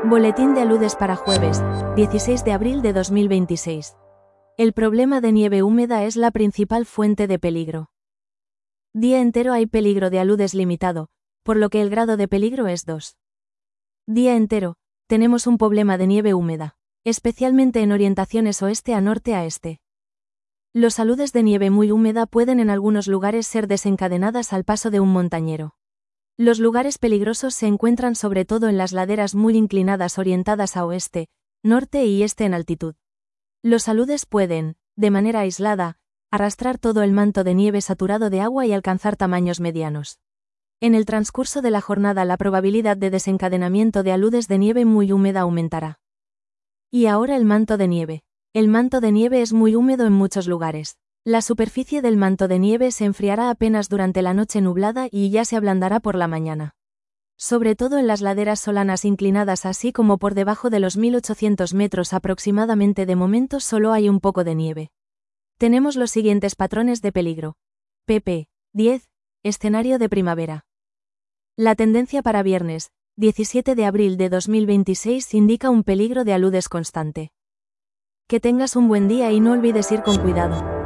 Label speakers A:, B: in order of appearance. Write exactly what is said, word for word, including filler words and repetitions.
A: Boletín de aludes para jueves, dieciséis de abril de dos mil veintiséis. El problema de nieve húmeda es la principal fuente de peligro. Día entero hay peligro de aludes limitado, por lo que el grado de peligro es dos. Día entero, tenemos un problema de nieve húmeda, especialmente en orientaciones oeste a norte a este. Los aludes de nieve muy húmeda pueden en algunos lugares ser desencadenadas al paso de un montañero. Los lugares peligrosos se encuentran sobre todo en las laderas muy inclinadas orientadas a oeste, norte y este en altitud. Los aludes pueden, de manera aislada, arrastrar todo el manto de nieve saturado de agua y alcanzar tamaños medianos. En el transcurso de la jornada la probabilidad de desencadenamiento de aludes de nieve muy húmeda aumentará. Y ahora el manto de nieve. El manto de nieve es muy húmedo en muchos lugares. La superficie del manto de nieve se enfriará apenas durante la noche nublada y ya se ablandará por la mañana. Sobre todo en las laderas solanas inclinadas así como por debajo de los mil ochocientos metros aproximadamente de momento solo hay un poco de nieve. Tenemos los siguientes patrones de peligro. pp. diez. Escenario de primavera. La tendencia para viernes, diecisiete de abril de dos mil veintiséis indica un peligro de aludes constante. Que tengas un buen día y no olvides ir con cuidado.